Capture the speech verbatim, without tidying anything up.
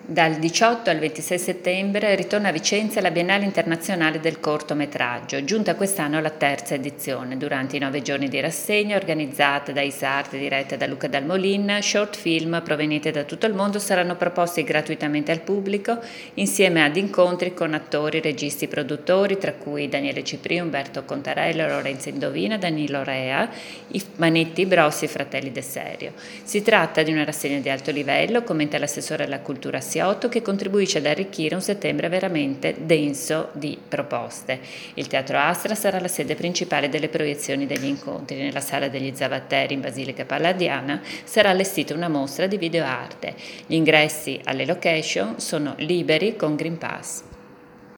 Dal diciotto al ventisei settembre ritorna a Vicenza la Biennale Internazionale del Cortometraggio, giunta quest'anno alla terza edizione. Durante i nove giorni di rassegna, organizzata da Isarte, diretta da Luca Dalmolin, short film provenienti da tutto il mondo saranno proposti gratuitamente al pubblico, insieme ad incontri con attori, registi, produttori, tra cui Daniele Cipri, Umberto Contarello, Lorenzo Indovina, Danilo Rea, i Manetti Brossi e Fratelli De Serio. Si tratta di una rassegna di alto livello, commenta l'assessore alla cultura che contribuisce ad arricchire un settembre veramente denso di proposte. Il Teatro Astra sarà la sede principale delle proiezioni degli incontri. Nella Sala degli Zavatteri in Basilica Palladiana sarà allestita una mostra di videoarte. Gli ingressi alle location sono liberi con Green Pass.